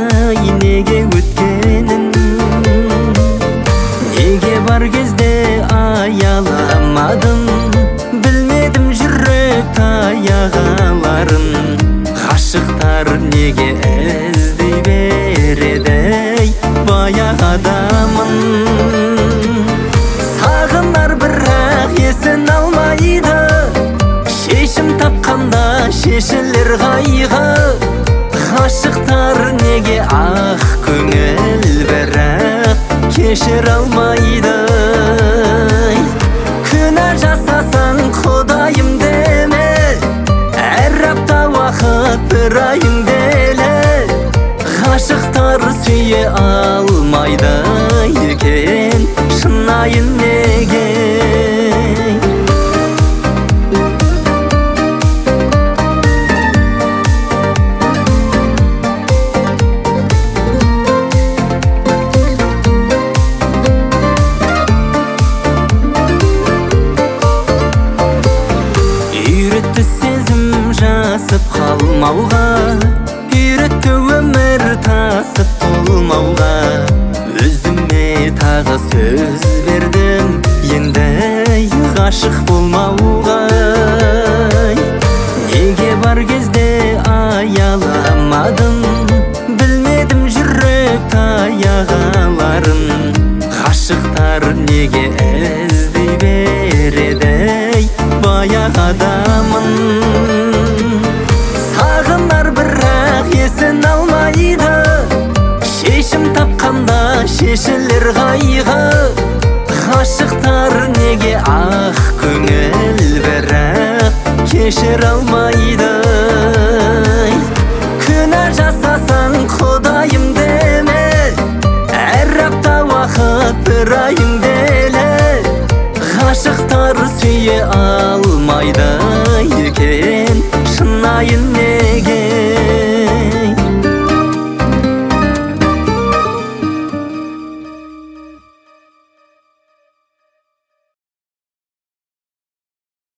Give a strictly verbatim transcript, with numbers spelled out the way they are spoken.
неге өткенін, неге бар кезде аяламадым, білмедім жүрек таяғаларын. Ғашықтар неге іздей береді баяғы адамын. Сағынар бірақ есін алмайды, шешім тапқанда шешілер қайғы. Ғашықтар неге ақ көңіл бірақ кешір алмайды. Күнә жасасаң құдайым деме, әр апта уақыт бір айың деле. Ғашықтар сүйе алмайды екен, шынайын неге? Үйретті сезім жасып қалмауға, үйретті өмір тасып толмауға. Өзіме тағы сөз бердім, енді ғашық болмауға. Неге бар кезде аяламадым, білмедім жүрек таяғаларын. Ғашықтар неге іздей береді баяғы адамын. Сағынар бірақ есін алмайды, шешім тапқанда шешілер қайғы. Ғашықтар неге ақ көңіл бірақ кешір алмайды. Күнә жасасаң құдайым деме, әр апта уақыт бір айың деле. Ғашықтар сүйе алмайды екен, шынайын